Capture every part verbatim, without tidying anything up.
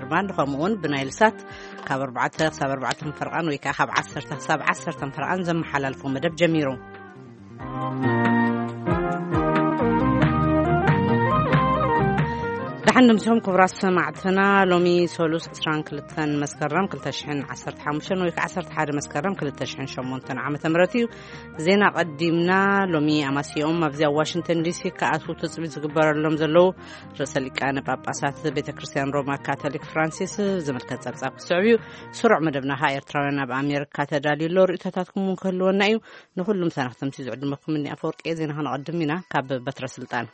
ባንድ ከምኡውን ብናይል ሳት ካብ ኣርባዕተ ክሳብ ኣርባዕተ ፍርቃን ወይ ከዓ ካብ ዓሰርተ ክሳብ ዓሰርተ ፍርቃን ዘመሓላልፎ መደብ ጀሚሩ دحنا مسهم كبرات سمعتنا لومي سولوس عشرين كلتن مسكرم كلتشحن عشرة حمشن ويك عشرة حاد مسكرم كلتشحن شمونتن عام تمرتي زينا قدمنا لومي أماسيوم مفزع واشنطن دي سي كأسو تسبيت كبر لهم زلو رسالة كان باباسات بيت كريستيان روما كاثوليك فرانسيس زملكة زرزاق السعودي سرع مدبنا هاير ترانا بأمريكا تدالي لور إتاتاتكم ممكن لو نايو نقول سنة تمسيز عد مكم مني أفورك إيه زينا هنقدمنا كاب بتر سلطان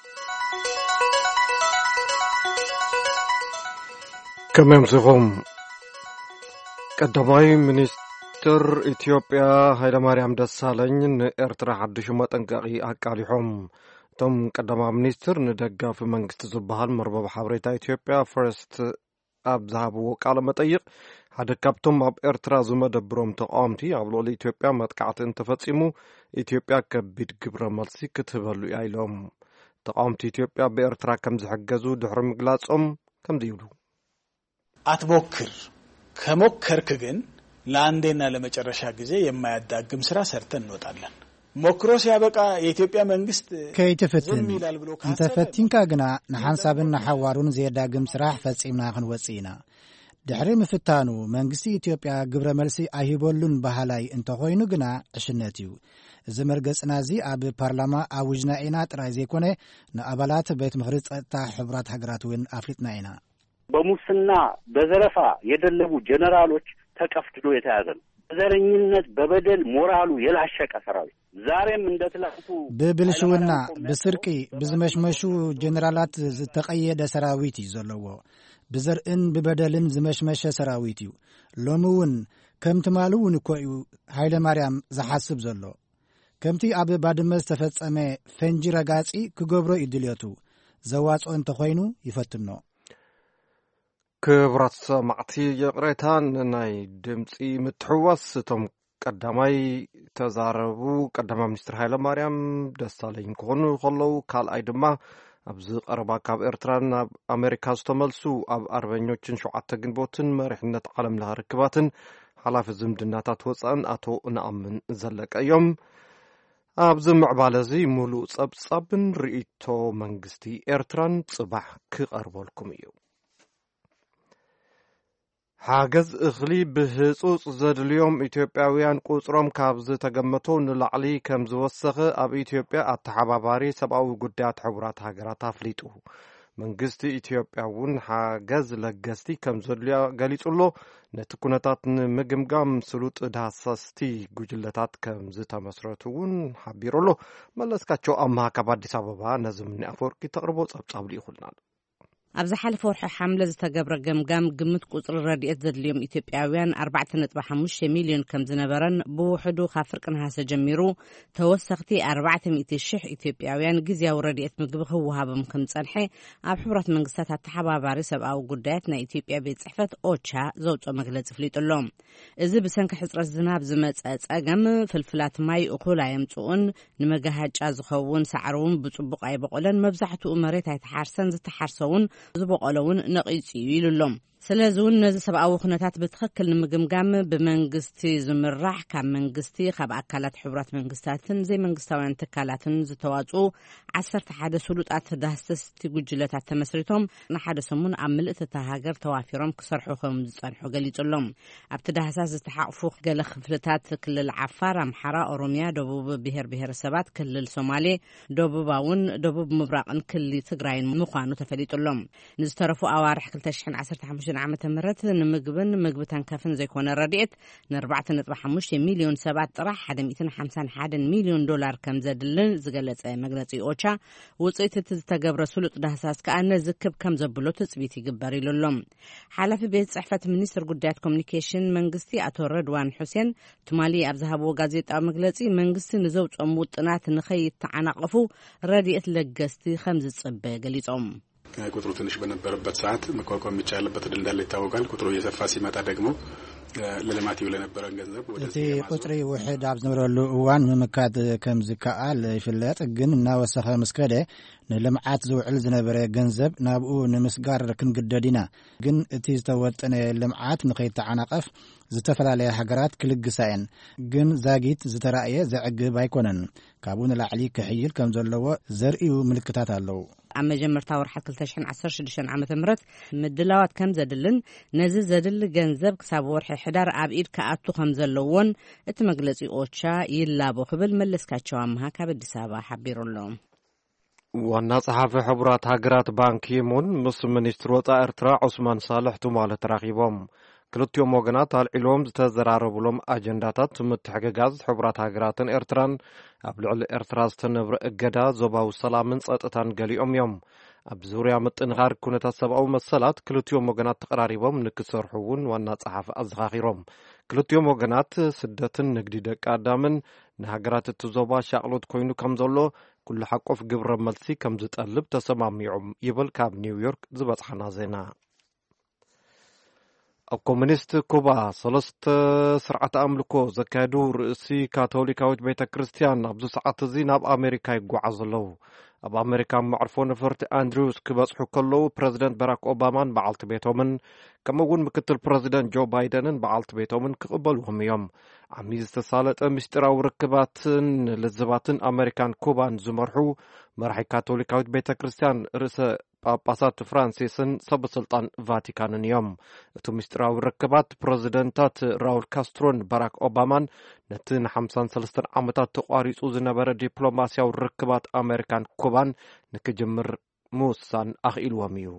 كم يمسكهم قدماي منستر إثيوبيا هيدا مريم دسالين إرترا حدش متنقعي أقاليهم تم قدما منستر ندقا في منقست زبهال مربب حبريتا إثيوبيا فرست أبزهاب وقال متأيق هذا كابتم أب إرترا زمدبروم تقامتي أبلو لإثيوبيا متقعت انتفتسمو إثيوبيا كبيد قبر ملسي كتبالو يايلهم تقامتي إثيوبيا بإرترا كم زحقزو دحر مقلاتهم كم ديولو አትሞክር ከሞከርክ ግን ለአንዴና ለመጨረሻ ጊዜ የማያዳግም ስራ ሰርተን እንወጣለን ሞክሮ ሲያበቃ የኢትዮጵያ መንግስት ከይተፈትን እንተፈቲንካ ግና ንሐንሳብና ሐዋሩን ዘያዳግም ስራ ፈጽምና ክንወጽኢና ድሕሪ ምፍታኑ መንግስቲ ኢትዮጵያ ግብረ መልሲ አይቦሉን ባህላይ እንተኾይኑ ግና ዕሽነት እዩ እዚ መርገጽና እዚ ኣብ ፓርላማ አውጅና ኢና ጥራይ ዘይኮነ ንኣባላት ቤት ምክሪ ጸጥታ ሕብራት ሃገራት ውን አፍሪጥና ኢና በሙስና በዘረፋ የደለቡ ጀነራሎች ተቀፍድዶ የተያዘ ነው በዘረኝነት በበደል ሞራሉ የላሸቀ ሰራዊት ዛሬም እንደተላኩ በብልሽውና በስርቂ ብዝመሽመሹ ጀነራላት ዝተቀየደ ሰራዊት ይዘለዎ በዘርን በበደልን ዝመሽመሸ ሰራዊት እዩ ሎሙውን ከምትማሉውን ኮዩ ኃይለ ማርያም ዝሐስብ ዘሎ ከምቲ ኣብ ባድመ ተፈጸመ ፈንጂ ረጋጺ ክገብሮ ይድልየቱ ዘዋጽኦ እንተኾይኑ ይፈትኖ كبرات سمعتي يقريتان ناي دمسي متحوس توم قداماي تزاربو قداما منستر هايلا مريم دسالين كونو خلو كال ايدما ابز قربا كاب ارتران امريكا استملسو اب اربعኞችን ሸውዓተ ግንቦትን መሪሕነት ዓለም ለሃ ርክባትን ሓላፊ ዝምድናታት ወፃን አቶ ነአምን ዘለቀዮም ኣብዚ ምዕባለዚ ሙሉእ ጸብጻብን ርእይቶ መንግስቲ ኤርትራን ጽባሕ ክቐርበልኩም እዩ حاجز اخلي بهصوص زدليوم إثيوبياويان قصرهم كابز تجمتو نلعلي كم زوسخه اب إثيوبيا التحباباري سبعو قدات حبرات هاجرات افليتو منجست إثيوبياون حاجز لجستي كم زدليا قاليتولو نتكونتات مجمجام سلوط داسستي جوجلتات كم زتا مسرتون حبيرولو ملسكاتشو اما كباديس ابابا نزمني افوركي تقربو صبصابلي يخلنا أبز حال فرح حملة تجبر جمجام جمت قطر الرديئة ذات اليوم إثيوبياويان أربعة نتبع حموش مليون كم زنبران بوحدو خافر كنها سجميرو توسختي أربعة مئة شح إثيوبياويان جزيا ورديئة مجبخ وهابم كم صالحي أبحبرت منقصات التحبة بارسب أو قداتنا إثيوبيا بيتصحفت أوتشا زوج مجلس فليت اللوم إذا بسنك حسر الزناب زمت أجم في الفلات ماي أقولا يمتون نمجهج أزخون سعرون بتطبق أي بقولن مبزحته أمريت هيتحرسن زتحرسون زبقلون نقيتي يلولم سلازون نز سبعة وخناتات بتخكل نمجمجام بمنجستي زمرح كم منجستي خب أكلات حبرات منجستاتن زي منجستوان تكالاتن زتواجو عصرت حدا سلوطات دهستي جوجلات تمسرتهم نحد سمون عمل تتهاجر توافيرهم كسرحوهم زصرحو قليتلهم ابتدهساس استحقفوق قال خفلتات كل العفار محرا أوروميا دبوب بهر بهر السبات كل الصومالي دبوباون دبوب مبراقن كل تجراين مقانو تفليتلهم نزترفوا أوارح كل تشحن عصرت حمش عامة مرت نمجبن مجبتان كافن زي كون الرديئة نربعة نطبع حموش مليون سبعة طرح حدا مئتين حمسان حدا مليون دولار كم زادلن زقلت مجلسي أوتشا وصيت تتجاب رسول دهساس كأن زكب كم زبلو تثبيتي جباري للهم حالة في بيت صحفة منستر قدات كوميونيكيشن منجستي أتو رضوان حسين تمالي أبزهبو غازيتا مجلسي منجستي نزوج أموت نات نخيط تعناقفو رديئة لجستي خمسة صبة قليت أم ቁጥሩ ትንሽ በነበረበት ሰዓት መቋቋም የሚቻልበት እድል እንዳለ ይታወቃል። ቁጥሩ እየሰፋ ሲመጣ ደግሞ ለልማት ይውል የነበረን ገንዘብ ወደዚህ ቁጥሪ ውሕድ ኣብ ዝነበረሉ እዋን ምምካት ከም ዝከኣል ይፍለጥ። ግን እናወሰኸ መስከደ ንልምዓት ዝውዕል ዝነበረ ገንዘብ ናብኡ ንምስጋር ክንግደድ ኢና። ግን እቲ ዝተወጠነ ልምዓት ንኸይተዓናቐፍ ዝተፈላለየ ሃገራት ክልግሳየን። ግን ዛጊት ዝተራእየ ዘዕግብ ኣይኮነን። ካብኡ ንላዕሊ ክሕይል ከም ዘለዎ ዘርእዩ ምልክታት ኣለዉ። ኣብ መጀመርታ ወርሓት ክልተ ሽሕን ዓሰርተ ሽዱሽተ ዓመተ ምህረት ምድላዋት ከም ዘድልን ነዚ ዘድሊ ገንዘብ ክሳብ ወርሒ ሕዳር ኣብ ኢድ ከኣቱ ከም ዘለዎን እቲ መግለጺ ኦቻ ይላቦ ክብል መለስካቸው ኣምሃ ካብ ኣዲስ ኣበባ ሓቢሩሎም። ዋና ጸሓፊ ሕቡራት ሃገራት ባንኪ ሙን ምስ ሚኒስትር ወጻኢ ኤርትራ ዑስማን ሳልሕ ትማለ ተራኺቦም ክልቲኦም ወገናት ኣልዒሎም ዝተዘራረብሎም ኣጀንዳታት ምትሕግጋዝ ሕቡራት ሃገራትን ኤርትራን ኣብ ልዕሊ ኤርትራ ዝተነብረ እገዳ ዞባዊ ሰላምን ጸጥታን ገሊኦም እዮም። ኣብ ዙርያ ምጥንኻር ኩነታት ሰብኣዊ መሰላት ክልቲኦም ወገናት ተቀራሪቦም ንክሰርሑ እውን ዋና ጸሓፊ ኣዘኻኺሮም። ክልቲኦም ወገናት ስደትን ንግዲ ደቂ ኣዳምን ንሃገራት እቲ ዞባ ሻቅሎት ኮይኑ ከም ዘሎ ኩሉ ሓቆፍ ግብረ መልሲ ከም ዝጠልብ ተሰማሚዖም ይብል ካብ ኒውዮርክ ዝበጽሐና ዜና። ኣብ ኮሙኒስት ኩባ ሰለስተ ስርዓት ኣምልኮ ዘካየዱ ርእሲ ካቶሊካዊት ቤተ ክርስቲያን ኣብዚ ሰዓት እዚ ናብ ኣሜሪካ ይጓዓዙ ኣለዉ። ኣብ ኣሜሪካ መዕርፎ ነፈርቲ ኣንድሪውስ ክበጽሑ ከለዉ ፕረዚደንት ባራክ ኦባማን በዓልቲ ቤቶምን ከምኡውን ምክትል ፕረዚደንት ጆ ባይደንን በዓልቲ ቤቶምን ክቕበልዎም እዮም። ዓሚይ ዝተሳለጠ ምስጢራዊ ርክባትን ልዝባትን ኣሜሪካን ኩባን ዝመርሑ መራሒ ካቶሊካዊት ቤተ ክርስቲያን ርእሰ ጳጳሳት ፍራንሲስን ሰበስልጣን ቫቲካንን እዮም። እቲ ምስጢራዊ ርክባት ፕረዚደንታት ራውል ካስትሮን ባራክ ኦባማን ነቲ ንሓምሳን ሰለስተን ዓመታት ተቋሪጹ ዝነበረ ዲፕሎማስያዊ ርክባት ኣሜሪካን ኩባን ንክጅምር ምውሳን ኣኽኢልዎም እዩ።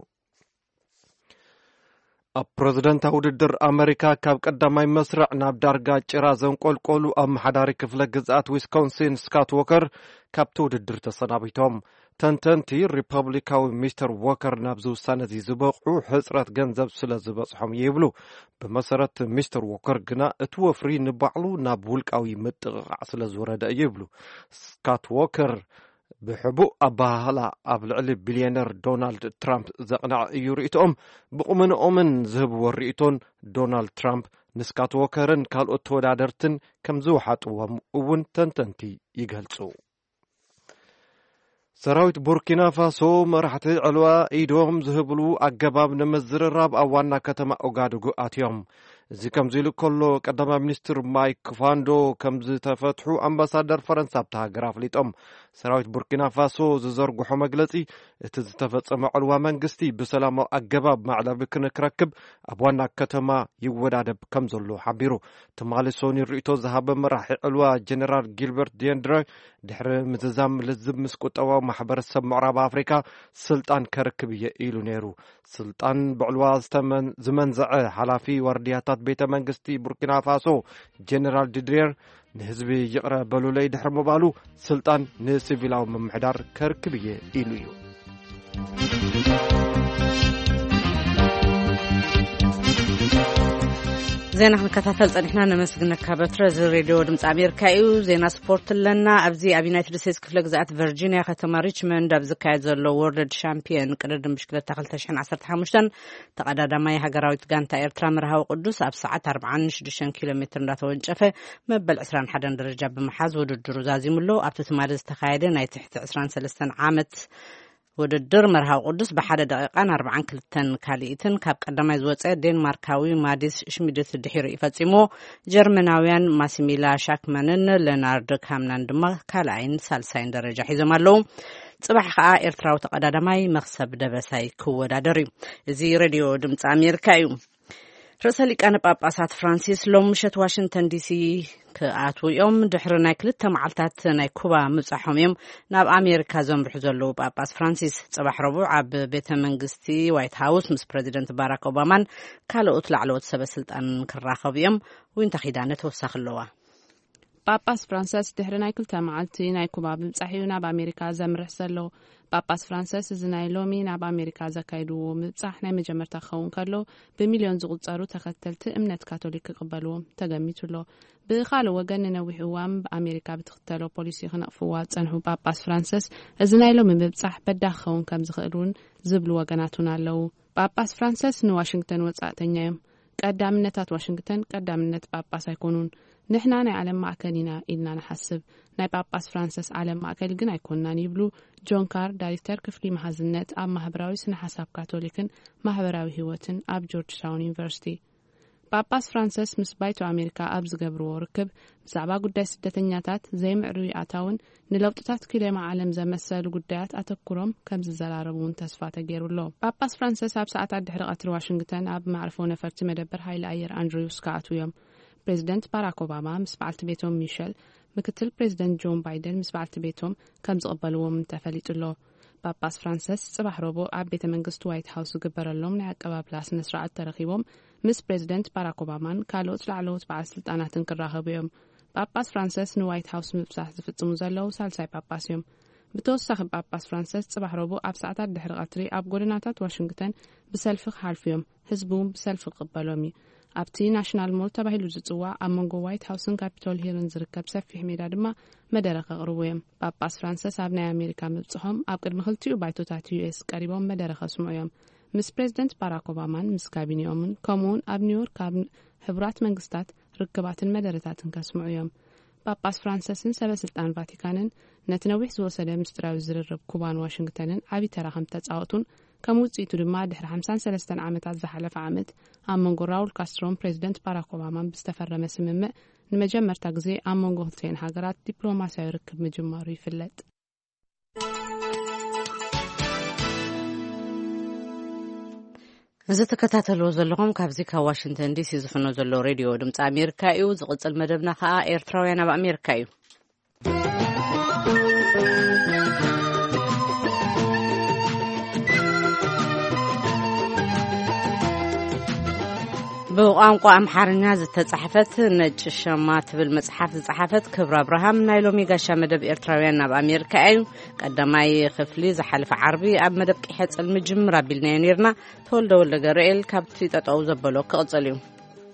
ኣብ ፕረዚደንታዊ ውድድር ኣሜሪካ ካብ ቀዳማይ መስርዕ ናብ ዳርጋ ጭራ ዘንቆልቆሉ ኣብ መሓዳሪ ክፍለ ግዝኣት ዊስኮንሲን ስካት ዎከር ካብቲ ውድድር ተሰናቢቶም። ተንተንቲ ሪፐብሊካዊ ሚስተር ዎከር ናብዚ ውሳነ እዚ ዝበቕዑ ሕፅረት ገንዘብ ስለ ዝበጽሖም ይብሉ። ብመሰረት ሚስተር ዎከር ግና እቲ ወፍሪ ንባዕሉ ናብ ውልቃዊ ምጥቕቓዕ ስለ ዝወረደ ይብሉ። ስካት ዎከር ብሕቡእ ኣባህላ ኣብ ልዕሊ ቢልዮነር ዶናልድ ትራምፕ ዘቕናዕ እዩ ርእቶኦም። ብቁምንኦምን ዝህብዎ ርእቶን ዶናልድ ትራምፕ ንስካት ዎከርን ካልኦት ተወዳደርትን ከም ዝወሓጥዎም እውን ተንተንቲ ይገልጹ። ሰራዊት ቡርኪና ፋሶ መራሕቲ ዕልዋ ኢዶም ዝህብሉ ኣገባብ ንምዝርራብ ኣብ ዋና ከተማ ኦጋዱጉ ኣትዮም። እዚ ከምዚ ኢሉ ከሎ ቀዳማይ ሚኒስትር ማይክ ፋንዶ ከም ዝተፈትሑ ኣምባሳደር ፈረንሳ ኣብቲ ሃገር ኣፍሊጦም። ሰራዊት ቡርኪና ፋሶ ዝዘርግሖ መግለጺ እቲ ዝተፈጸመ ዕልዋ መንግስቲ ብሰላማዊ ኣገባብ ማዕለቢ ክንክረክብ ኣብ ዋና ከተማ ይወዳደብ ከም ዘሎ ሓቢሩ። ትማሊ ሶኒ ርእቶ ዝሃበ መራሒ ዕልዋ ጀነራል ጊልበርት ዲንድረ ድሕሪ ምትዛም ልዝብ ምስ ቁጠባዊ ማሕበረሰብ ምዕራብ ኣፍሪካ ስልጣን ከርክብ እየ ኢሉ ነይሩ። ስልጣን ብዕልዋ ዝመንዘዐ ሓላፊ ወርድያታት ቤተ መንግስቲ ቡርኪና ፋሶ ጀነራል ዲድሬር ንህዝቢ ይቕረ በሉለይ ድሕሪ ምባሉ ስልጣን ንሲቪላዊ ምምሕዳር ከርክብ እየ ኢሉ እዩ። ዜና ክንከታተል ጸኒሕና ነመስግነካ በትረ እዚ ሬድዮ ድምፂ ኣሜሪካ እዩ። ዜና ስፖርት ኣለና። ኣብዚ ኣብ ዩናይትድ ስቴትስ ክፍለ ግዛኣት ቨርጂኒያ ከተማ ሪችመንድ ኣብ ዝካየድ ዘሎ ወርልድ ሻምፒዮን ቅድድም ብሽክለታ ክልተ ሽሕን ዓሰርተ ሓሙሽተ ተቐዳዳማይ ሃገራዊት ጋንታ ኤርትራ ምርሃዊ ቅዱስ ኣብ ሰዓት ኣርባዓን ሽዱሽተን ኪሎ ሜትር እንዳተወንጨፈ መበል ዕስራን ሓደን ደረጃ ብምሓዝ ውድድሩ ዛዚሙሎ። ኣብቲ ትማሊ ዝተካየደ ናይ ትሕቲ ዕስራን ሰለስተን ዓመት ውድድር መርሃዊ ቅዱስ ብሓደ ደቂቃን ኣርባዓን ክልተን ካልኢትን ካብ ቀዳማይ ዝወፀ ዴንማርካዊ ማዲስ ሽሚድት ድሒሩ ይፈጺሞ። ጀርመናውያን ማሲሚላ ሻክማንን ሌናርድ ካምናን ድማ ካልኣይን ሳልሳይን ደረጃ ሒዞም ኣለዉ። ጽባሕ ከዓ ኤርትራዊ ተቐዳዳማይ መክሰብ ደበሳይ ክወዳደር እዩ። እዚ ሬድዮ ድምፂ ኣሜሪካ እዩ። ርእሰ ሊቃነ ጳጳሳት ፍራንሲስ ሎም ምሸት ዋሽንግተን ዲሲ ክኣትው እዮም። ድሕሪ ናይ ክልተ መዓልታት ናይ ኩባ ምብጻሖም እዮም ናብ ኣሜሪካ ዘምርሑ ዘለዉ ጳጳስ ፍራንሲስ ጽባሕ ረቡዕ ኣብ ቤተ መንግስቲ ዋይት ሃውስ ምስ ፕረዚደንት ባራክ ኦባማን ካልኦት ላዕለዎት ሰበስልጣን ክራኸቡ እዮም። ወይንታ ኺዳነ ተወሳኺ ኣለዋ። ጳጳስ ፍራንሲስ ድሕሪ ናይ ክልተ መዓልቲ ናይ ኩባ ምብጻሕ ናብ ኣሜሪካ ዘምርሕ ዘሎ ጳጳስ ፍራንሲስ ዝናይ ሎሚ ናብ ኣሜሪካ ዘካይድዎ ምብጻሕ ናይ መጀመርታ ኸውን ከሎ ብሚልዮን ዝቁጸሩ ተኸተልቲ እምነት ካቶሊክ ክቕበልዎም ተገሚቱሎ ብኻልእ ወገን ንነዊሕ እዋን በኣሜሪካ ብትኽተሎ ፖሊሲ ክነቕፍዋ ጸንሑ ጳጳስ ፍራንሲስ እዚ ናይ ሎሚ ምብጻሕ በዳኽ ኸውን ከም ዝኽእል እውን ዝብሉ ወገናቱን ኣለዉ ጳጳስ ፍራንሲስ ንዋሽንግተን ወጻእተኛ እዮም ቀዳምነታት ዋሽንግተን ቀዳምነት ጳጳስ ኣይኮኑን ንሕና ናይ ዓለም ማእከል ኢና ኢልና ንሓስብ ናይ ጳጳስ ፍራንሲስ ዓለም ማእከል ግን ኣይኮንናን ይብሉ ጆን ካር ዳይሬክተር ክፍሊ መሓዝነት ኣብ ማህበራዊ ስነ ሓሳብ ካቶሊክን ማህበራዊ ህይወትን ኣብ ጆርጅ ታውን ዩኒቨርሲቲ ጳጳስ ፍራንሲስ ምስ ባይቶ ኣሜሪካ ኣብ ዝገብርዎ ርክብ ብዛዕባ ጉዳይ ስደተኛታት ዘይምዕሩይ ኣታውን ንለውጥታት ክለማ ዓለም ዘመሰሉ ጉዳያት ኣተኩሮም ከም ዝዘራረቡን ተስፋ ተገይሩሎ ጳጳስ ፍራንሲስ ኣብ ሰዓታት ድሕሪ ቀትሪ ዋሽንግተን ኣብ ማዕርፎ ነፈርቲ መደበር ሃይሊ ኣየር ኣንድሪውስ ከኣትው እዮም ፕሬዚደንት ባራክ ኦባማ ምስ በዓልቲ ቤቶም ሚሸል ምክትል ፕሬዚደንት ጆን ባይደን ምስ በዓልቲ ቤቶም ከም ዝቕበልዎም ተፈሊጡሎ ጳጳስ ፍራንሲስ ጽባሕ ረቡዕ ኣብ ቤተ መንግስቲ ዋይት ሃውስ ዝግበረሎም ናይ ኣቀባብላ ስነ ስርዓት ተረኺቦም ምስ ፕሬዚደንት ባራክ ኦባማን ካልኦት ላዕለዎት ባለስልጣናትን ክራኸቡ እዮም ጳጳስ ፍራንሲስ ንዋይት ሃውስ ምብጻሕ ዝፍጽሙ ዘለዉ ሳልሳይ ጳጳስ እዮም ብተወሳኺ ጳጳስ ፍራንሲስ ጽባሕ ረቡዕ ኣብ ሰዓታት ድሕሪ ቀትሪ ኣብ ጎደናታት ዋሽንግተን ብሰልፊ ክሓልፉ እዮም ህዝቡ ብሰልፊ ክቕበሎም እዩ ኣብቲ ናሽናል ሞል ተባሂሉ ዝጽዋዕ ኣብ መንጎ ዋይት ሃውስን ካፒቶል ሂልን ዝርከብ ሰፊሕ ሜዳ ድማ መደረ ከቕርቡ እዮም ጳጳስ ፍራንሲስ ኣብ ናይ ኣሜሪካ ምብጽሖም ኣብ ቅድሚ ክልቲኡ ባይቶታት ዩኤስ ቀሪቦም መደረ ከስምዑ እዮም ምስ ፕሬዚደንት ባራክ ኦባማን ምስ ካቢኔኦምን ከምኡውን ኣብ ኒውዮርክ ኣብ ሕቡራት መንግስታት ርክባትን መደረታትን ከስምዑ እዮም ጳጳስ ፍራንሲስን ሰበስልጣን ቫቲካንን ነቲ ነዊሕ ዝወሰደ ምስጢራዊ ዝርርብ ኩባን ዋሽንግተንን ዓብይ ተራ ከም ተጻወቱን ከም ውጽኢቱ ድማ ድሕሪ ሓምሳ ወሰለስተ ዓመታት ዝሓለፈ ዓመት ኣብ መንጎ ራውል ካስትሮን ፕሬዚደንት ባራክ ኦባማን ብዝተፈረመ ስምምዕ ንመጀመርታ ግዜ ኣብ መንጎ ክልቲአን ሃገራት ዲፕሎማስያዊ ርክብ ምጅማሩ ይፍለጥ እዚ ተከታተልዎ ዘለኹም ካብዚ ካብ ዋሽንግተን ዲሲ ዝፍኖ ዘሎ ሬድዮ ድምፂ ኣሜሪካ እዩ ዝቕጽል መደብና ከዓ ኤርትራውያን ኣብ ኣሜሪካ እዩ بቋንቋ ኣምሓርኛ ዝተጻሕፈት ነጭ ሸማ ትብል መጽሓፍ ዝጻሕፈት ክብራ አብርሃም ናይ ሎሚ ጋሻ መደብ ኤርትራውያን ኣብ ኣሜሪካ እዩ ቀዳማይ ክፍሊ ዝሓለፈ ዓርቢ ኣብ መደብ ቂሕጽል ምጅምር ኣቢልና ነርና ተወልደ ወልደ ገብርኤል ካብቲ ጠጠው ዘበሎ ክቕጽል እዩ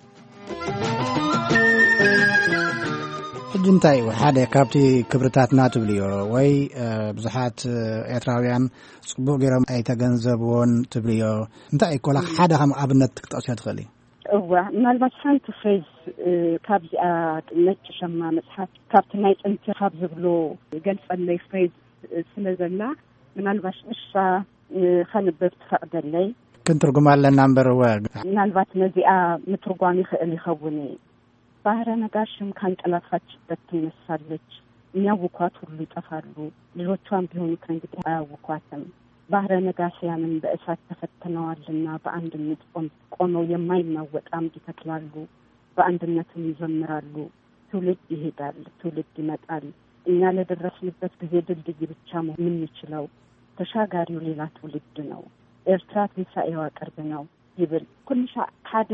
ሕጂ እንታይ ሓደ ካብቲ ክብርታትና ትብልዮ ወይ ብዙሓት ኤርትራውያን ጽቡቕ ገይሮም ኣይተገንዘብዎን ትብልዮ እንታይ ኮላ ሓደ ከም ኣብነት ክትጠቕስ ትኽእል እዋ ምናልባት ሓንቲ ፍሬዝ ካብዚኣ ነጭ ሸማ መጽሓፍ ካብቲ ናይ ጥንቲ ካብ ዝብሎ ገልጸለይ ፍሬዝ ስለ ዘላ ምናልባት ንሳ ከንብብ ትፈቅደለይ ክንትርጉማ ኣለና እምበር ምናልባት ነዚኣ ምትርጓም ይኽእል ይኸውን ባህረ ነጋሽም ካንጠላፋችበት ትነሳለች የሚያውኳት ሁሉ ይጠፋሉ ልጆቿም ቢሆኑ ከእንግዲህ አያውኳትም ባህረ ነጋሽያንም በእሳት ተፈተነዋልና በአንድነት ቆመው የማይናወጥ አምድ ይተክላሉ በአንድነትም ይዘምራሉ ትውልድ ይሄዳል ትውልድ ይመጣል እኛ ለደረስንበት ጊዜ ድልድይ ብቻ ምን ይችላል ተሻጋሪው ሌላ ትውልድ ነው ኤርትራ ትንሳኤዋ ቅርብ ነው ይብል ኩልሻ ሓደ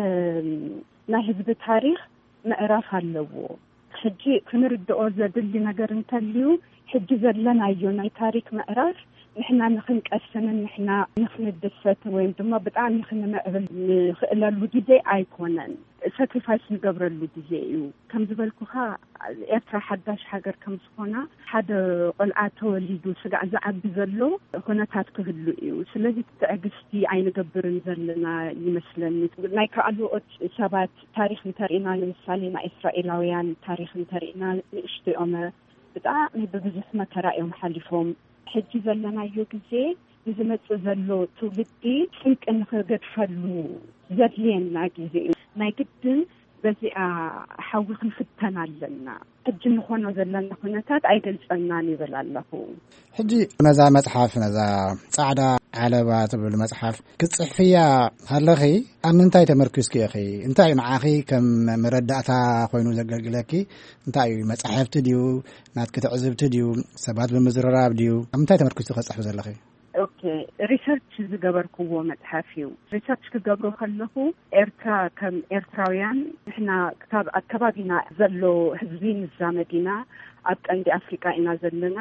ናይ ህዝብ ታሪክ ምዕራፍ አለው ሕጂ ክንርድኦ ዘድሊ ነገር እንተልዩ ሕጂ ዘለናዮ ናይ ታሪክ ምዕራፍ ንሕና ንኽንቀስምን ንሕና ንኽንድሰት ወይም ድማ ብጣዕሚ ንኽንምዕብል ንኽእለሉ ጊዜ ኣይኮነን ሳክሪፋይስ ንገብረሉ ጊዜ እዩ ከም ዝበልኩኻ ኤርትራ ሓዳሽ ሃገር ከም ዝኾና ሓደ ቆልዓ ተወሊዱ ስጋዕ ዝዓቢ ዘሎ ኩነታት ክህሉ እዩ ስለዚ ትዕግስቲ ኣይንገብርን ዘለና ይመስለኒ ናይ ካልኦት ሰባት ታሪክ እንተሪእና ለምሳሌ ናይ እስራኤላውያን ታሪክ እንተሪእና ንእሽተኦም ብጣዕሚ ብብዙሕ መከራ እዮም ሓሊፎም ሕጂ ዘለናዮ ጊዜ ዝመጽእ ዘሎ ትውልዲ ስንቅ ንኽገድፈሉ ዘድልየና ጊዜ ናይ ግድን በዚኣ ሓዊ ክንፍተን ኣለና ሕጂ ንኾኖ ዘለና ኩነታት ኣይገልጸናን ይብል ኣለኹ ሕጂ ነዛ መጽሓፍ ነዛ ጻዕዳ ዓለባ ትብል መጽሓፍ ክጽሕፍያ ሃለኺ ኣብ ምንታይ ተመርኪስኪ ኢኺ እንታይ ንዓኺ ከም መረዳእታ ኮይኑ ዘገልግለኪ እንታይ መጽሓፍቲ ድዩ ናትክ ትዕዝብቲ ድዩ ሰባት ብምዝርራብ ድዩ ኣብ ምንታይ ተመርኪስቲ ክጽሕፍ ዘለኺ ኦኬ ሪሰርች ዝገበርኩዎ መጽሓፍ እዩ ሪሰርች ክገብሮ ከለኹ ኤርትራ ከም ኤርትራውያን ንሕና አካባቢና ዘሎ ህዝቢ ንዛ መዲና ኣብ ቀንዲ ኣፍሪካ ኢና ዘለና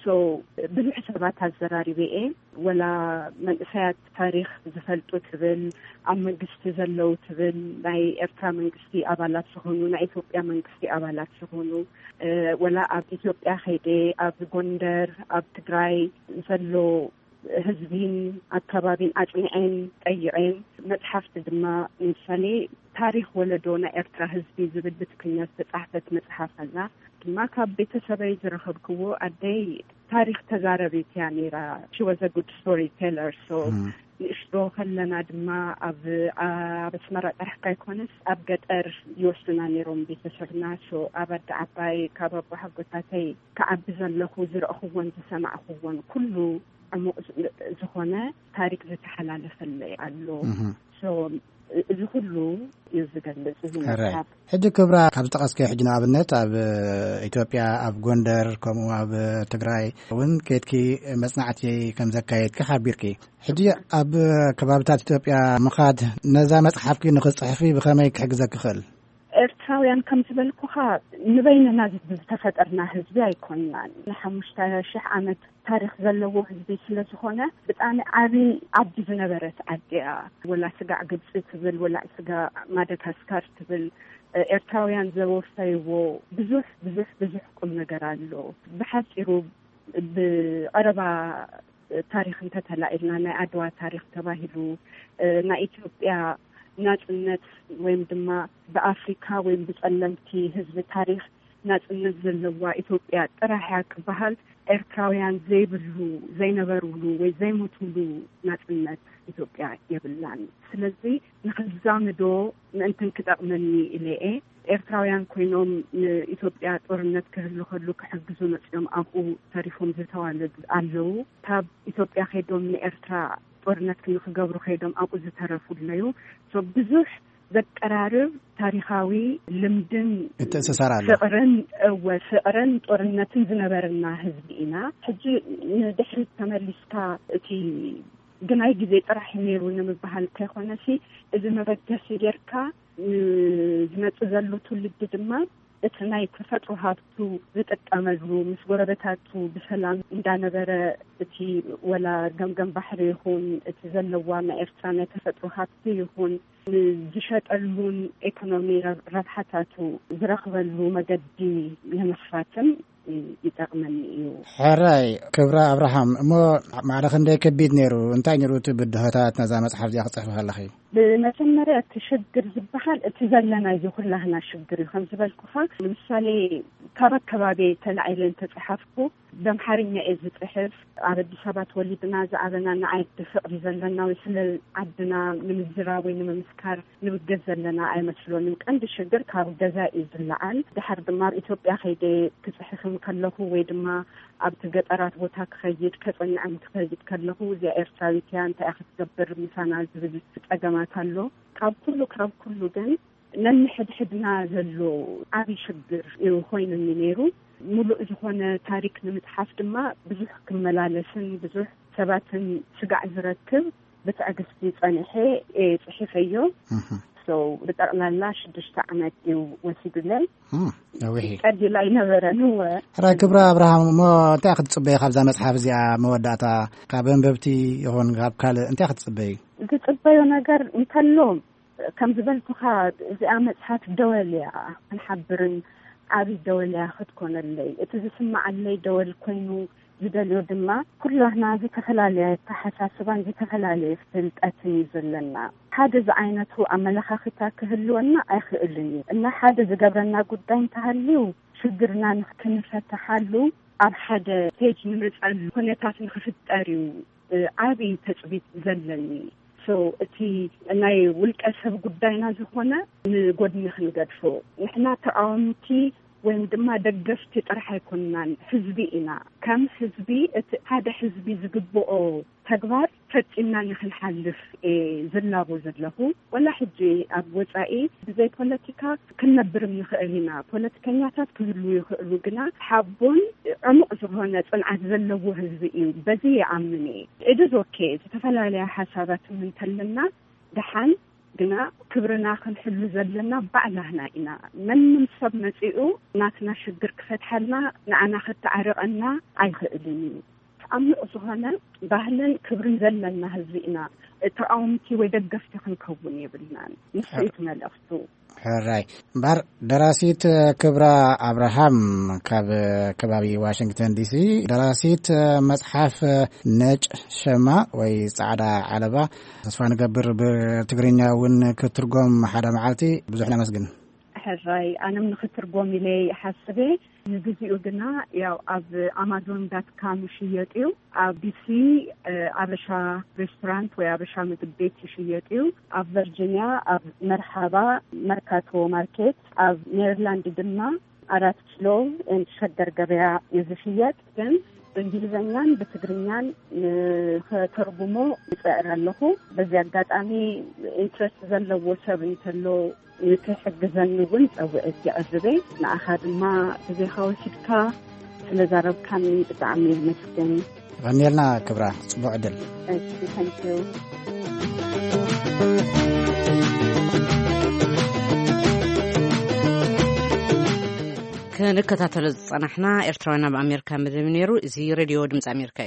so ብዙሕ ሰባት ኣዘራሪበኤ ወላ መንእሰያት ታሪክ ዝፈልጡ ትብል ኣብ መንግስቲ ዘለው ትብል ናይ ኤርትራ መንግስቲ ኣባላት ዝኾኑ ናይ ኢትዮጵያ መንግስቲ ኣባላት ዝኾኑ ወላ ኣብ ኢትዮጵያ ኸይደ ኣብ ጎንደር ኣብ ትግራይ ዘሎ ህዝቢን ኣከባቢን ኣጽኒዐን ጠይዐን መጽሓፍቲ ድማ ምሳሌ ታሪክ ወለዶ ናይ ኤርትራ ህዝቢ ዝብል ብትግርኛ ዝተጻሕፈት መጽሓፍ ኣላ ድማ ካብ ቤተሰበይ ዝረኸብክዎ ኣደይ ታሪክ ተዛረቢት እያ ነይራ she was a good storyteller so ንእሽቶ ከለና ድማ ኣብ ኣስመራ ጥራሕ ኣይኮነስ ኣብ ገጠር ይወስዱና ነይሮም ቤተሰብና so ኣብ ኣዲ ዓባይ ካብ ኣቦ ሓጎታተይ ከዓቢ ዘለኹ ዝረእኽዎን ዝሰማዕኽዎን ኩሉ ዕሙቕ ዝኾነ ታሪክ ዝተሓላለፈለይ ኣሎ so እዚ ኩሉ ይዝገልጽ ዝመጽሓፍ ሕጂ ክብራ ካብ ዝተቐስከ ሕጂ ንኣብነት ኣብ ኢትዮጵያ ኣብ ጎንደር ከምኡ ኣብ ትግራይ እውን ከትኪ መጽናዕቲ ከም ዘካየድኪ ሓቢርኪ ሕጂ ኣብ ከባቢታት ኢትዮጵያ ምኻድ ነዛ መጽሓፍኪ ንኽጽሕፊ ብኸመይ ክሕግዘክ ይኽእል ኤርትራውያን ከም ዝበልኩኻ ንበይንና ዝተፈጠርና ህዝቢ ኣይኮንናን ንሓሙሽተ ሽሕ ዓመት ታሪክ ዘለዎ ህዝቢ ስለ ዝኾነ ብጣዕሚ ዓብይ ዓዲ ዝነበረት ዓዲያ ወላ ስጋዕ ግብፂ ትብል ወላ ስጋዕ ማደጋስካር ትብል ኤርትራውያን ዘወፈይዎ ብዙሕ ብዙሕ ብዙሕ ቁም ነገር ኣሎ ብሓፂሩ ብቐረባ ታሪክ እንተተላኢልና ናይ ኣድዋ ታሪክ ተባሂሉ ናይ ኢትዮጵያ ናጽነት ወይም ድማ በአፍሪካ ወይም በጸለምቲ ህዝብ ታሪክ ናጽነት ዘለዋ ኢትዮጵያ ጥራሕ ክባሃል ኤርትራውያን ዘይብሉ ዘይነበሩሉ ወይ ዘይሞቱሉ ናጽነት ኢትዮጵያ የብላን ስለዚህ ንኽዛምዶ ምእንትን ክጠቅመኒ ኢለኤ ኤርትራውያን ኮይኖም ኢትዮጵያ ጦርነት ክህሉ ከሉ ክሕግዙ መጽኦም ኣብኡ ታሪፎም ዝተዋለዱ ኣለው ካብ ኢትዮጵያ ኸይዶም ንኤርትራ ጦርነት ክገብሩ ኸይዶም ኣብኡ ዝተረፉለዩ so ብዙሕ ዘቀራርብ ታሪኻዊ ልምድን እተሰራለ ፍቅርን ወፍቅርን ጦርነትን ዝነበርና ህዝቢ ኢና ሕጂ ንድሕሪት ተመሊስካ እቲ ግናይ ግዜ ጥራሕ ነይሩ ንምባሃል ከይኾነሲ እዚ መበገሲ ጌርካ ዝመጽእ ዘሎ ትውልድ ድማ እቲ ናይ ተፈጥሮ ሃብቱ ዝጥቀመሉ ምስ ጎረቤታቱ ብሰላም እንዳነበረ እቲ ወላ ገምገም ባሕሪ ይኹን እቲ ዘለዋ ናይ ኤርትራ ናይ ተፈጥሮ ሃብቲ ይኹን ዝሸጠሉን ኢኮኖሚ ረብሓታቱ ዝረኽበሉ መገዲ ለመኽፋትም ይጠቅመኒ እዩ ሕራይ ክብራ አብርሃም እሞ ማዕረኽ እንደ ከቢድ ነይሩ እንታይ ነይሩ ትብድሆታት ነዛ መጽሓፍ ዚያ ክጽሕፍ ከለኺ ብመጀመርያ ትሽግር ዝበሃል እቲ ዘለና እዚ ኩላህና ሽግር እዩ ከም ዝበልኩኻ ምሳሌ ካብ ኣከባቢ ተላዒለን ተጻሓፍኩ በምሓርኛ እዩ ዝጽሕፍ ኣብ አዲስ አበባ ተወሊድና ዝዓበና ንዓይድ ፍቅሪ ዘለና ወይ ስለ ዓድና ንምዝራብ ወይ ንምስካር ንብገዝ ዘለና ኣይመስሎንም ቀንዲ ሽግር ካብ ገዛ እዩ ዝለዓል ድሓር ድማ ኣብ ኢትዮጵያ ኸይደ ክጽሕፍም ከለኹ ወይ ድማ ኣብ ገጠራት ቦታ ክኸይድ ከጸንዕም ክኸይድ ከለኹ እዚኣ ኤርትራዊት እያ እንታይ ክትገብር ምሳና ዝብል ፀገማት ኣሎ ካብ ኩሉ ካብ ኩሉ ግን ነንሕድሕድና ዘሎ ዓብይ ሽግር እዩ ኮይኑኒ ነይሩ ሙሉእ ዝኾነ ታሪክ ንምጽሓፍ ድማ ብዙሕ ክመላለስን ብዙሕ ሰባትን ስጋዕ ዝረክብ ብትዕግስቲ ጸኒሐ ጽሒፈዮ so በጠቅላላ ሽድሽተ ዓመት እዩ ወሲዱለይ ነውሂ ቀዲ ላይ ነበረ ነው ሕራይ ክብራ አብርሃም ሞ እንታይ ክትጽበይ ካብዛ መጽሓፍ እዚኣ መወዳእታ ካብ አንበብቲ ይኹን ካብ ካልእ እንታይ ክትጽበይ ዝጽበዮ ነገር እንተሎም ከም ዝበልኩኻ እዚኣ መጽሓፍ ደወልያ ክንሓብርን ዓብይ ደወልያ ክትኮነለይ እቲ ዝስማዓለይ ደወል ኮይኑ ዝደልዮ ድማ ኩላህና ዝተፈላለየ ተሓሳስባን ዝተፈላለየ ፍልጠትን ዘለና ሓደ ዝዓይነቱ ኣመለኻኽታ ክህልወና ኣይኽእልን እና ሓደ ዝገብረና ጉዳይ እንተሃልዩ ሽግርና ንክንፈትሓሉ ኣብ ሓደ ፔጅ ንምርጻል ኩነታት ንክፍጠር እዩ ዓብይ ተጽቢት ዘለኒ so እቲ ናይ ውልቀ ሰብ ጉዳይና ዝኾነ ንጎድኒ ክንገድፎ ንሕና ተቃወምቲ ወይም ድማ ደገፍቲ ጥራሕ ኣይኮንናን ህዝቢ ኢና ከም ህዝቢ እቲ ሓደ ህዝቢ ዝግብኦ ተግባር ፈጺምና ንኽንሓልፍ ዝላቦ ዘለኹ ወላ ሕጂ ኣብ ወጻኢ ብዘይ ፖለቲካ ክንነብር ንኽእል ኢና ፖለቲከኛታት ክህሉ ይኽእሉ ግና ሓቦን ዕሙቕ ዝኾነ ጽንዓት ዘለዎ ህዝቢ እዩ በዚ ይኣምን ኢት ኢዝ ኦኬ ዝተፈላለዩ ሓሳባት እንተለና ድሓን ግና ክብርና ክንሕሉ ዘለና ባዕላህና ኢና ምንም ሰብ መጺኡ ናትና ሽግር ክፈትሐልና ንዓና ከተዓርቀና ኣይኽእልን እዩ ዓሚቕ ዝኾነ ባህልን ክብርን ዘለና ህዝቢ ኢና ተቃውምቲ ወይ ደገፍቲ ክንከውን የብልናን ንስኢት መልእኽቱ ሕራይ እምበር ደራሲት ክብራ አብርሃም ካብ ከባቢ ዋሽንግተን ዲሲ ደራሲት መጽሓፍ ነጭ ሸማ ወይ ጻዕዳ ዓለባ ተስፋ ንገብር ብትግርኛ እውን ክትርጎም ሓደ መዓልቲ ብዙሕ ነመስግን ሕራይ ኣነም ንክትርጎም ኢለይ ሓስቤ ንግዚኡ ግና ያው ኣብ አማዞን ዳት ካም ሽየጥዩ ኣብ ዲሲ አበሻ ሬስቶራንት ወይ አበሻ ምግብ ቤት ሽየጥዩ ኣብ ቨርጂኒያ ኣብ መርሃባ መርካቶ ማርኬት ኣብ ሜሪላንድ ድማ አራት ኪሎ እንሸገር ገበያ ይዝሽየጥ ግን በእንግሊዝኛን በትግርኛን ከተርጉሞ ይጽዕራለሁ በዚህ አጋጣሚ ኢንትረስት ዘለዎ ሰብ እንተሎ ንክሕግዘንውን ጸውዕት ያዕዝበ ንኣኻድማ ብዘይኻዊ ሲድካ ስለዛረብካኒ ብጣዕሚ መስገን غنيلنا كبرى صبوع عدل ثانك كنكتاتل صنحنا إرترانا بأمريكا مدمنيرو زي راديو دمز أمريكا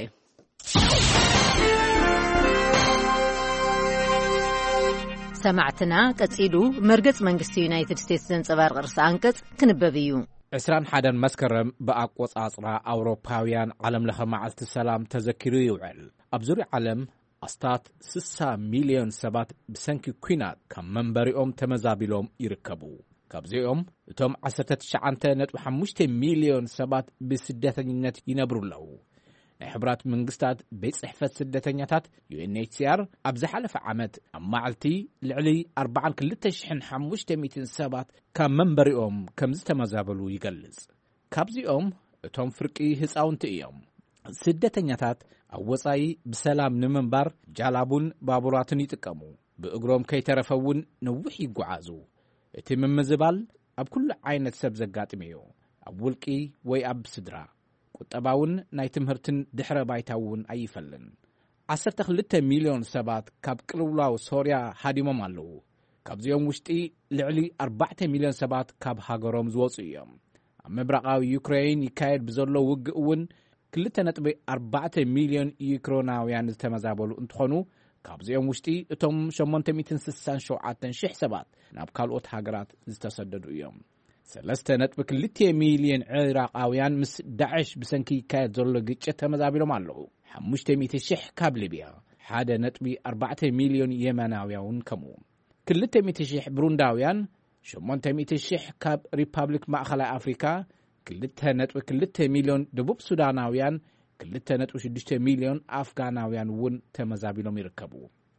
سمعتنا كتسيدو مرقص منغستي يونايتد ستيتس زنصبار قرص أنقص كنببيو عسران حدن مسكرم بأقوص أصرا أوروباويان علم لها معلت السلام تذكروا يوعل أبزوري علم أستات سسا مليون سبات بسنكي كوينات كم منبريهم تمزابيلهم يركبوا كابزيهم توم عسرت تشعنتا نت وحمشت مليون سبات بسدتنينت ينبرو له نحبرات منغستات بيت صحفة سدتنياتات يو إن إتش سي آر أبز حلف عمد أما علتي لعلي أربعا كلتا شحن حمشت ميتين سبات كم منبريهم كم زتمزابلو يقلز كابزيهم توم فرقي هساون تئيهم سدتنياتات أوصاي بسلام نمنبر جالابون بابوراتن يتقمو بأقروم كي ترفون نوحي قعازو اتم مزبال أب كل عينة سب زقاتميو أب ولكي وي أب سدرا قطباون ناي تمهرتن دحر بايتاون أيفلن عسرت خلتا مليون سبات كاب قلولاو سوريا هاديمم አለው ካብዚኦም ውሽጢ ልዕሊ أربعة مليون سبات ካብ ሃገሮም ዝወፁ እዮም ኣብ ምብራቃዊ ዩክሬን ይካየድ ብዘሎ ውግእ እውን ክልተ ነጥቢ أربعة مليون ዩክሬናውያን ዝተመዛበሉ እንትኾኑ ካብዚኦም ውሽጢ እቶም ሸሞንተ ሚእቲ ስድሳን ሸውዓተ ሽሕ ሰባት ናብ ካልኦት ሃገራት ዝተሰደዱ እዮም ሰለስተ ነጥቢ ክልተ ሚልዮን ዕራቃውያን ምስ ዳዕሽ ብሰንኪ ይካየድ ዘሎ ግጭት ተመዛቢሎም ኣለዉ ሓሙሽተ ሚእቲ ሽሕ ካብ ሊብያ ሓደ ነጥቢ أربعة ሚልዮን የመናውያን ከምኡ ክልተ ሚእቲ ሽሕ ብሩንዳውያን ሸሞንተ ሚእቲ ሽሕ ካብ ሪፓብሊክ ማእኸላይ አፍሪካ ክልተ ነጥቢ ክልተ ሚልዮን ደቡብ ሱዳናውያን ክልተ ነጥቢ ሽዱሽተ ሚልዮን ኣፍጋናውያን እውን ተመዛቢሎም ይርከቡ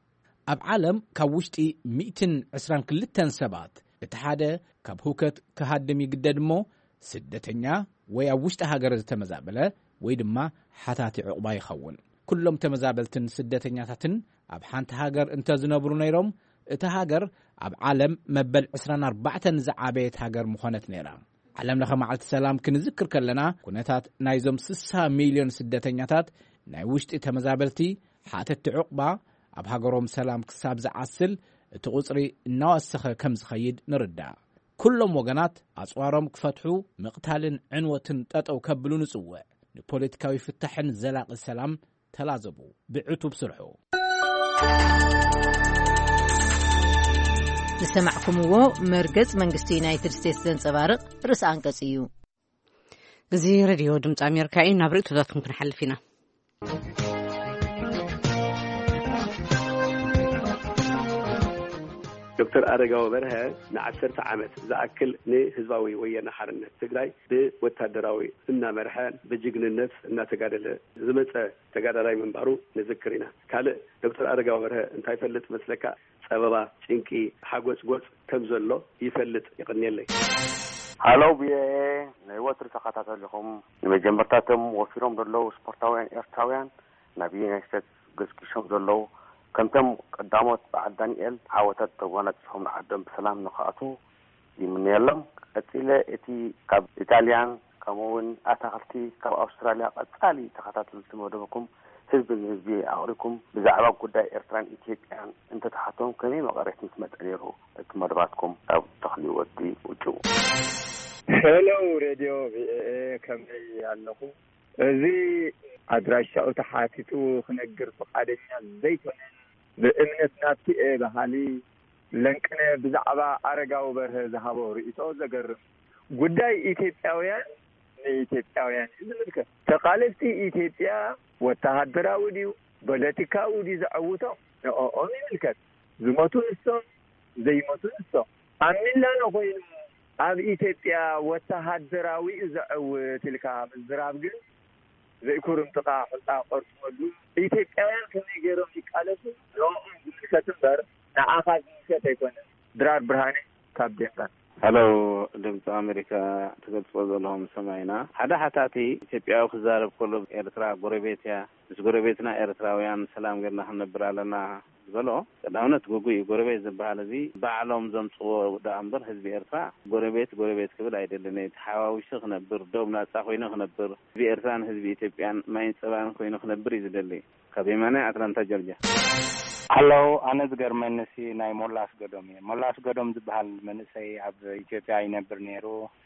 ኣብ ዓለም ካብ ውሽጢ مئة وعشرين ክልተ ሰባት እቲ ሓደ ካብ ሁከት ከሃድም ይግደድ እሞ ስደተኛ ወይ ኣብ ውሽጢ ሃገር ዝተመዛበለ ወይ ድማ ሓታቲ ዕቁባ ይኸውን ኩሎም ተመዛበልትን ስደተኛታትን ኣብ ሓንቲ ሃገር እንተዝነብሩ ነይሮም እቲ ሃገር ኣብ ዓለም መበል عشرين أربعة ዝዓበየት ሃገር ምኾነት ነይራ ዓለም ለኸ መዓልቲ ሰላም ክንዝክር ከለና ኩነታት ናይዞም ስድሳ ሚልዮን ስደተኛታት ናይ ውሽጢ ተመዛበልቲ ሓተቲ ዕቁባ ኣብ ሃገሮም ሰላም ክሳብ ዝዓስል እቲ ቁጽሪ እናወሰኸ ከም ዝኸይድ ንርዳእ ኩሎም ወገናት ኣጽዋሮም ክፈትሑ ምቕታልን ዕንወትን ጠጠው ከብሉ ንጽውዕ ንፖለቲካዊ ፍታሕን ዘላቂ ሰላም ተላዘቡ ብዕቱብ ስርሑ ንሰማዕኩምዎ መርገጽ መንግስቲ ዩናይትድ ስቴትስ ዘንጸባርቕ ርእሰ አንቀጽ እዩ እዚ ሬድዮ ድምፂ ኣሜሪካ እዩ ናብ ርእቶታትኩም ክንሓልፍ ኢና دكتور أرجاو بره نعشرة عامات زأكل نه هزباوي ويا نحرنا تجري بوتدراوي إن مرحان بجيجن الناس إن تجارل زمت تجارل من بارو نذكرنا كله دكتور أرجاو بره أنت يفلت مسلك سببا شنكي حاجوس جوس كم زلوا يفلت يقني لي هلو بيه نواتر تقاطع لهم نمجمرتاتهم وفيرهم دلوا سبورتاوين إرتاوين نبينا يستد جس كيشهم دلوا كمتم قدامات بعد دانيال عاوتت توانت هم عدم بسلام نقاطو من يلم أتيله أتي كاب إيطاليان كمون أتاقلتي كاب أستراليا أتالي تقاطعت للتمودكم ህዝብ ህዝቢ አውሪኩም ብዛዕባ ጉዳይ ኤርትራን ኢትዮጵያን እንተ ተሓቶም ከመይ መቀረት ምትመጠነሩ እትመርባትኩም ኣብ ተኽሊ ወዲ ውጭ ሄሎ ሬዲዮ ቪኦኤ ከመይ ኣለኹ እዚ አድራሻው ተሓቲቱ ክነግር ፈቃደኛ ዘይኮነ በእምነት ናብቲ ባህሊ ለንቅነ ብዛዕባ አረጋው በርሀ ዝሃቦ ርእቶ ዘገርም ጉዳይ ኢትዮጵያውያን ኢትዮጵያውያን ዝምልከት ተቃለልቲ ኢትዮጵያ ወታደራዊ ዲዩ ፖለቲካዊ ዲ ዝዕውቶ ንኦም ይምልከት ዝሞቱ ንሶም ዘይሞቱ ንሶም ኣሚላ ነኮይኑ ኣብ ኢትዮጵያ ወታደራዊ ዝዕውት ኢልካ ምዝራብ ግን ዘይኩርም ጥቃ ሕልጣ ቆርፅመሉ ኢትዮጵያውያን ከመይ ገይሮም ይቃለሱ ንኦም ዝምልከት እምበር ንዓኻ ዝምልከት ኣይኮነን። ድራር ብርሃኔ ካብ ዴንማርክ። ሄሎ ድምፂ ኣሜሪካ ትገልጽዎ ዘለኹም ሰማይና ሓደ ሓታቲ ኢትዮጵያዊ ክዛረብ ከሎ ኤርትራ ጎረቤት እያ ምስ ጎረቤትና ኤርትራውያን ሰላም ጌርና ክንነብር ኣለና ዝበሎ ቀዳምነት ጉጉይ ጎረቤት ዝበሃል እዚ ባዕሎም ዘምፅዎ ዳ እምበር ህዝቢ ኤርትራ ጎረቤት ጎረቤት ክብል ኣይደለን ተሓዋዊሱ ክነብር ዶብ ናፃ ኮይኑ ክነብር ህዝቢ ኤርትራን ህዝቢ ኢትዮጵያን ማይን ፀባን ኮይኑ ክነብር እዩ ዝደሊ ካብ የማነ ኣትላንታ ጆርጅያ ሃሎ ኣነ ዝገርመንሲ ናይ ሞላስ ገዶም እየ ሞላስ ገዶም ዝበሃል መንእሰይ ኣብ ኢትዮጵያ ይነብር ነይሩ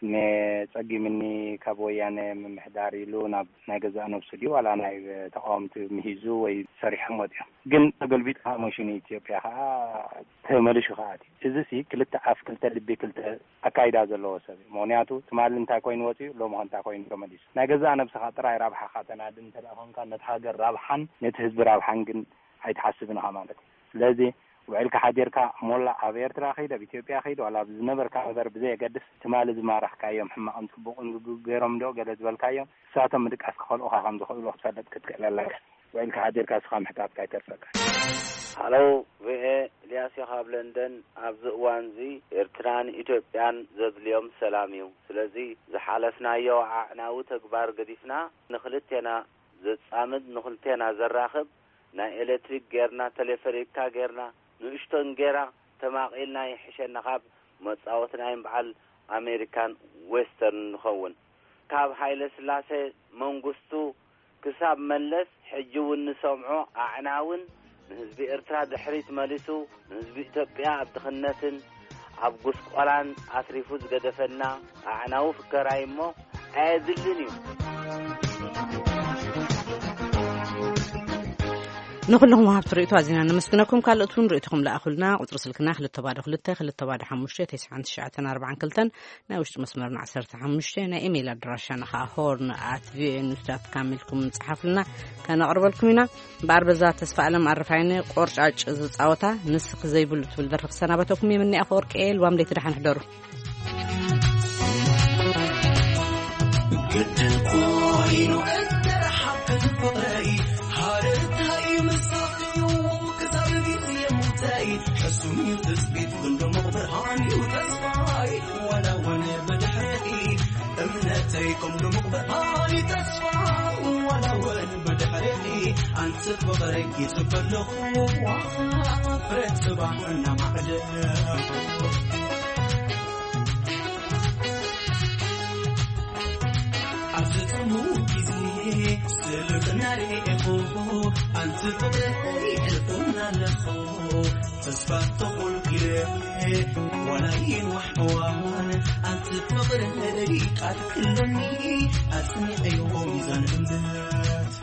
ንፀጊምኒ ካብ ወያነ ምምሕዳር ኢሉ ናብ ናይ ገዛእ ነብሱ ድዩ ዋላ ናይ ተቃወምቲ ምሂዙ ወይ ሰሪሖም ወዲኦም ግን ተገልቢጥ ሃሞሽን ኢትዮጵያ ከዓ ተመልሹ ከኣት እዚ ሲ ክልተ ኣፍ ክልተ ልቢ ክልተ ኣካይዳ ዘለዎ ሰብ ምክንያቱ ትማል እንታይ ኮይኑ ወፂኡ ሎሞ እንታይ ኮይኑ ተመሊሱ ናይ ገዛእ ነብስኻ ጥራይ ራብሓኻ ተናድን ተደኾንካ ነቲ ሃገር ራብሓን ነቲ ህዝቢ ራብሓን ግን ኣይተሓስብን ኻ ማለት ስለዚ ውዕልካ ሓዲርካ ሞላ ኣብ ኤርትራ ኸይድ ኣብ ኢትዮጵያ ኸይድ ዋላ ብዝነበርካ ነገር ብዘየገድስ ትማል ዝማረኽካዮም ሕማቕን ፅቡቕን ገይሮም ዶ ገለ ዝበልካዮም እሳቶም ምድቃስ ክኸልኡኻ ከም ዝኽእሉ ክትፈልጥ ክትክእል ኣለካ ውዕልካ ሓዲርካ ስኻ ምሕታትካ ይተርፈካ ሃሎ ቪኤ ኤልያስ ካብ ለንደን ኣብዚ እዋን እዚ ኤርትራን ኢትዮጵያን ዘድልዮም ሰላም እዩ ስለዚ ዝሓለፍናዮ ዓዕናዊ ተግባር ገዲፍና ንኽልቴና ዘጻምድ ንኽልቴና ዘራኽብ ናይ ኤሌክትሪክ ጌርና ቴሌፎኒካ ጌርና ንእሽቶን ጌራ ተማቒልና ይሕሸና ካብ መጻወትና በዓል ኣሜሪካን ዌስተርን ንኸውን ካብ ሃይለ ስላሴ መንግስቱ ክሳብ መለስ ሕጂ እውን ንሰምዖ ኣዕናውን ንህዝቢ ኤርትራ ድሕሪት መሊሱ ንህዝቢ ኢትዮጵያ ኣብ ድኽነትን ኣብ ጉስቆላን ኣትሪፉ ዝገደፈና ኣዕናዊ ፍከራይ እሞ ኣየድልን እዩ نخلهم وهاب تريتوا عزينا نمسكنكم كالتون ريتكم لأخلنا قطر سلكنا خلت تبادل خلت خلت تبادل حمشة تسعة تسعة أربعة كلتن ناوشت مسمرنا عشرة حمشة نا إيميل أدراشنا هورن at v نستات كاملكم صحفلنا كان أقرب لكم هنا بعرب ذات تسفعلم عرفيني قرش عج زت عوتا نسخ زي بلت بالدرف سنة بتوكم يمني أفورك إيل واملي ترح نحضر قد القوين وأنت رحب الفضائي حسوني وتثبيت كل مقبرهاني وتصفاي ولا وانا بدحرقي امنتيكم لمقبرهاني تصفاي ولا وانا بدحرقي انت بغرقي تفلخوا فرد صباحنا معجل عزتمو كيزي سلقنا ريقو انت بغرقي القنا لخو تصفات تقول كلامي ولاين وحوان أنت تغرقي قد كلني أسمي أيوه ميزان أمدات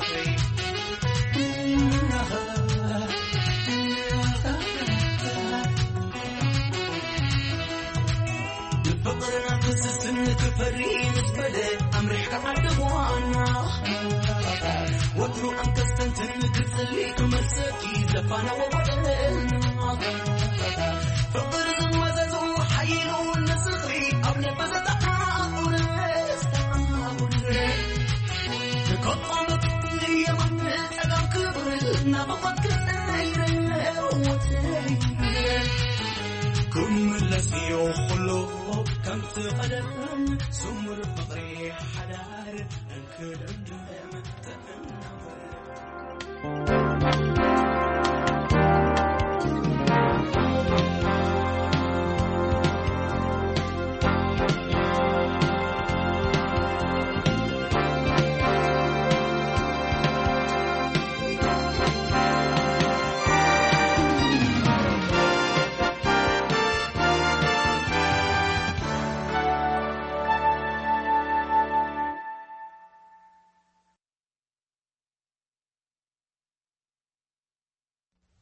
بفقرنا قصص نكفري نسبلة أمريكا عدوانا وترو أنك استنتن كتسلي كمرسكي زفانا ووطن فقر زمززو حيلو النسخي أبنى بزتقاقر تقطمت لي من أقام كبر نبقت كسير كم لسيو خلو كم تقدم سمر فقري حدار انكدم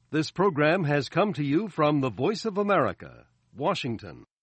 This program has come to you from the Voice of America, Washington.